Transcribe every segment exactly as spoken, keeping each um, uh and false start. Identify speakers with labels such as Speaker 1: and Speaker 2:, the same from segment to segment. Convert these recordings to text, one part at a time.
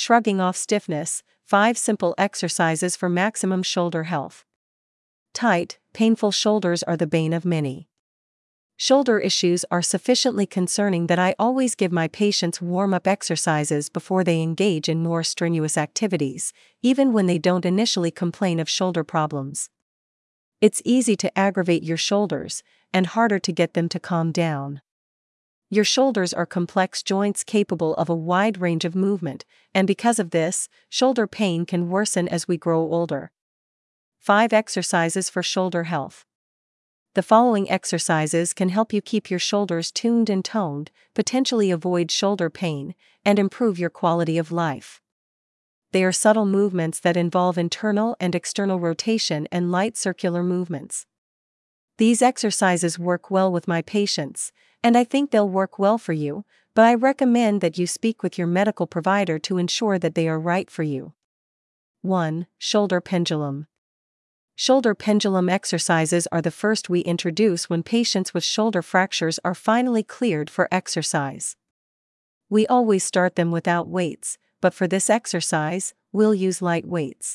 Speaker 1: shrugging off stiffness, five simple exercises for maximum shoulder health. Tight, painful shoulders are the bane of many. Shoulder issues are sufficiently concerning that I always give my patients warm-up exercises before they engage in more strenuous activities, even when they don't initially complain of shoulder problems. It's easy to aggravate your shoulders, and harder to get them to calm down. Your shoulders are complex joints capable of a wide range of movement, and because of this, shoulder pain can worsen as we grow older. five Exercises for shoulder health. The following exercises can help you keep your shoulders tuned and toned, potentially avoid shoulder pain, and improve your quality of life. They are subtle movements that involve internal and external rotation and light circular movements. These exercises work well with my patients, and I think they'll work well for you, but I recommend that you speak with your medical provider to ensure that they are right for you. one. Shoulder pendulum. Shoulder pendulum exercises are the first we introduce when patients with shoulder fractures are finally cleared for exercise. We always start them without weights, but for this exercise, we'll use light weights.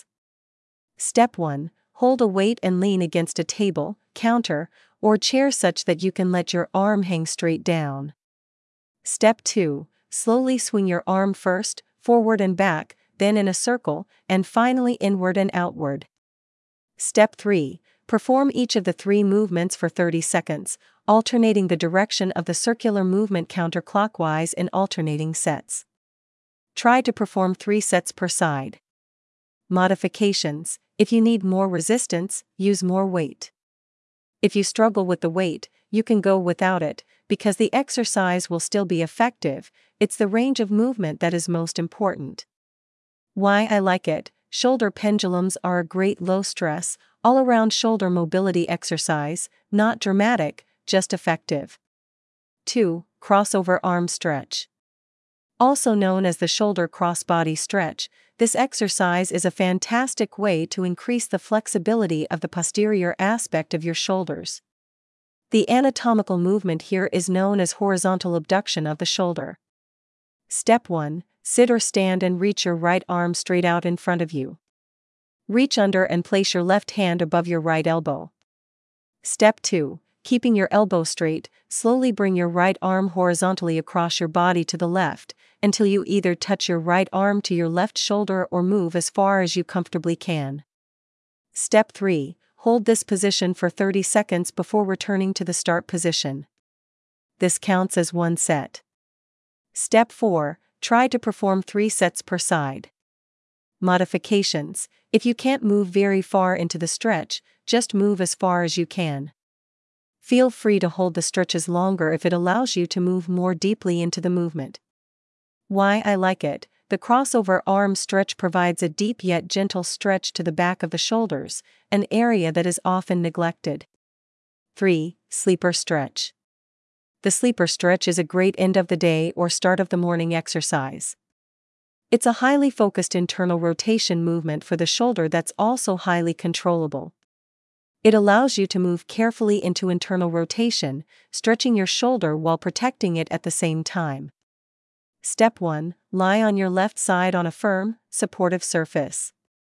Speaker 1: Step one. Hold a weight and lean against a table, counter, or chair such that you can let your arm hang straight down. Step two. Slowly swing your arm first, forward and back, then in a circle, and finally inward and outward. Step three. Perform each of the three movements for thirty seconds, alternating the direction of the circular movement counterclockwise in alternating sets. Try to perform three sets per side. Modifications. If you need more resistance, use more weight. If you struggle with the weight, you can go without it, because the exercise will still be effective. It's the range of movement that is most important. Why I like it. Shoulder pendulums are a great low-stress, all-around shoulder mobility exercise, not dramatic, just effective. two. Crossover arm stretch. Also known as the shoulder crossbody stretch, this exercise is a fantastic way to increase the flexibility of the posterior aspect of your shoulders. The anatomical movement here is known as horizontal abduction of the shoulder. Step one. Sit or stand and reach your right arm straight out in front of you. Reach under and place your left hand above your right elbow. Step two. Keeping your elbow straight, slowly bring your right arm horizontally across your body to the left, until you either touch your right arm to your left shoulder or move as far as you comfortably can. Step three. Hold this position for thirty seconds before returning to the start position. This counts as one set. Step four. Try to perform three sets per side. Modifications. If you can't move very far into the stretch, just move as far as you can. Feel free to hold the stretches longer if it allows you to move more deeply into the movement. Why I like it. The crossover arm stretch provides a deep yet gentle stretch to the back of the shoulders, an area that is often neglected. three. Sleeper stretch. The sleeper stretch is a great end of the day or start of the morning exercise. It's a highly focused internal rotation movement for the shoulder that's also highly controllable. It allows you to move carefully into internal rotation, stretching your shoulder while protecting it at the same time. Step one. Lie on your left side on a firm, supportive surface.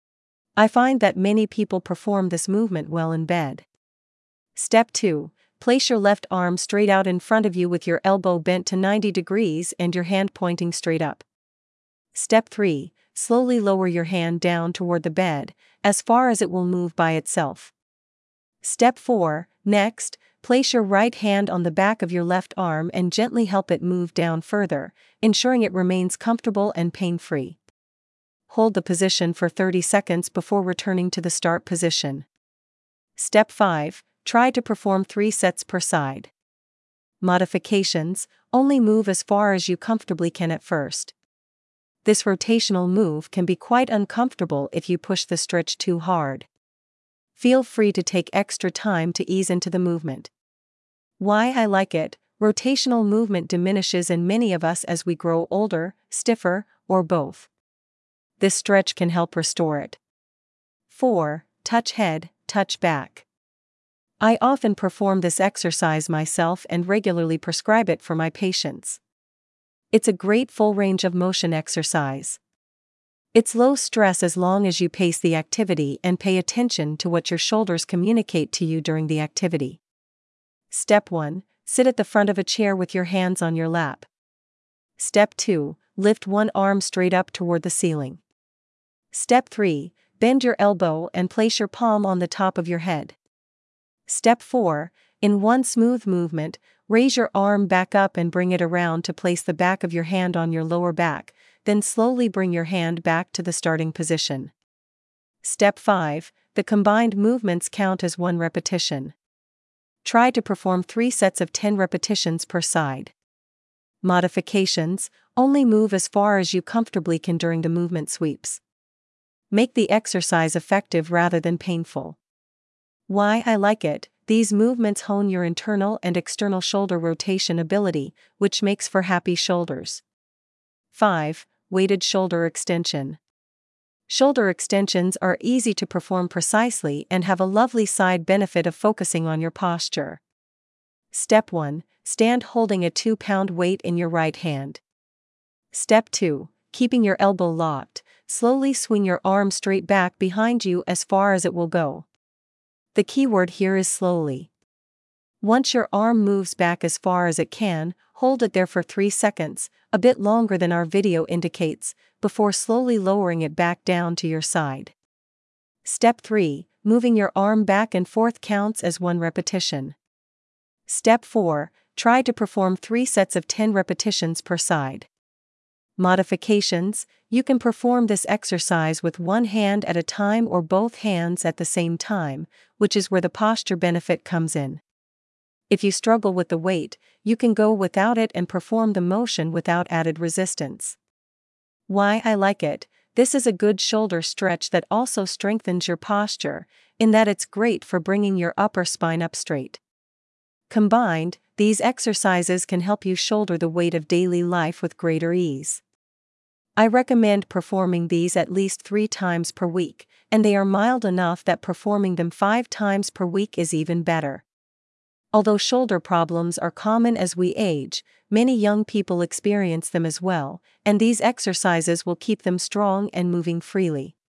Speaker 1: I find that many people perform this movement well in bed. Step two. Place your left arm straight out in front of you with your elbow bent to ninety degrees and your hand pointing straight up. Step three. Slowly lower your hand down toward the bed, as far as it will move by itself. Step four. Next, place your right hand on the back of your left arm and gently help it move down further, ensuring it remains comfortable and pain-free. Hold the position for thirty seconds before returning to the start position. Step five. Try to perform three sets per side. Modifications. Only move as far as you comfortably can at first. This rotational move can be quite uncomfortable if you push the stretch too hard. Feel free to take extra time to ease into the movement. Why I like it. Rotational movement diminishes in many of us as we grow older, stiffer, or both. This stretch can help restore it. four. Touch head, touch back. I often perform this exercise myself and regularly prescribe it for my patients. It's a great full range of motion exercise. It's low stress as long as you pace the activity and pay attention to what your shoulders communicate to you during the activity. Step one. Sit at the front of a chair with your hands on your lap. Step two. Lift one arm straight up toward the ceiling. Step three. Bend your elbow and place your palm on the top of your head. Step four. In one smooth movement, raise your arm back up and bring it around to place the back of your hand on your lower back, then slowly bring your hand back to the starting position. Step five. The combined movements count as one repetition. Try to perform three sets of ten repetitions per side. Modifications: only move as far as you comfortably can during the movement sweeps. Make the exercise effective rather than painful. Why I like it: these movements hone your internal and external shoulder rotation ability, which makes for happy shoulders. five. Weighted shoulder extension. Shoulder extensions are easy to perform precisely and have a lovely side benefit of focusing on your posture. Step one. Stand holding a two pound weight in your right hand. Step two. Keeping your elbow locked, slowly swing your arm straight back behind you as far as it will go. The key word here is slowly. Once your arm moves back as far as it can, hold it there for three seconds, a bit longer than our video indicates, before slowly lowering it back down to your side. Step three. Moving your arm back and forth counts as one repetition. Step four. Try to perform three sets of ten repetitions per side. Modifications: you can perform this exercise with one hand at a time or both hands at the same time, which is where the posture benefit comes in. If you struggle with the weight, you can go without it and perform the motion without added resistance. Why I like it: this is a good shoulder stretch that also strengthens your posture, in that it's great for bringing your upper spine up straight. Combined, these exercises can help you shoulder the weight of daily life with greater ease. I recommend performing these at least three times per week, and they are mild enough that performing them five times per week is even better. Although shoulder problems are common as we age, many young people experience them as well, and these exercises will keep them strong and moving freely.